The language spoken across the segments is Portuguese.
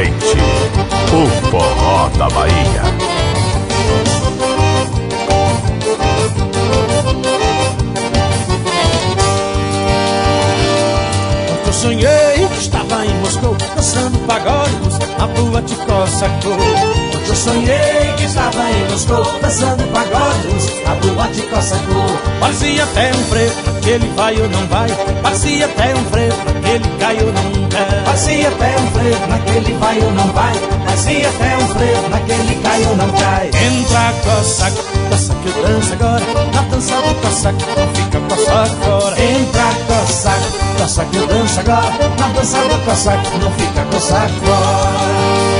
noite, o forró da Bahia. Eu sonhei que estava em Moscou, dançando pagodes na boate Cossacô. Eu sonhei que estava em Moscou, dançando pagodes na boate Cossacô. Parecia até um frevo, naquele vai ou não vai. Parecia até um frevo, naquele cai ou não cai. Parecia até um frevo, naquele vai ou não vai. Parecia até um frevo, naquele cai ou não cai. Entra Cossaco, Cossaco eu danço agora. Na dança do Cossaco, não fica Cossaco fora. Entra Cossaco, Cossaco eu danço agora. Na dança do Cossaco, não fica Cossaco fora.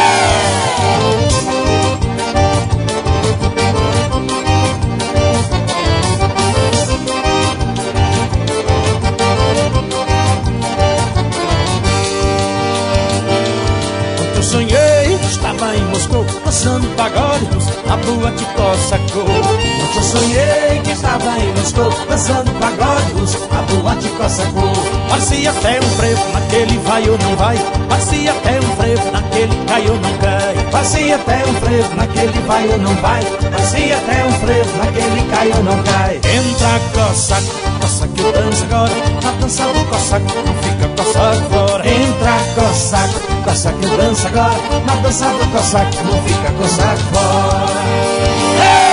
Eu sonhei que estava em Moscou, dançando pagodes na boate Cossacô. Eu sonhei que estava em Moscou, dançando pagodes na boate Cossacô. Parecia até um frevo, naquele vai ou não vai. Parecia até um frevo, naquele cai ou não cai. Parecia até um frevo, naquele vai ou não vai. Parecia até um frevo, naquele cai ou não cai. Entra Cossaco, Cossaco eu danço agora. Na dança do Cossaco, não fica Cossaco fora. Entra Cossaco, Cossaco eu danço agora. Na dança do Cossaco, não fica Cossaco fora.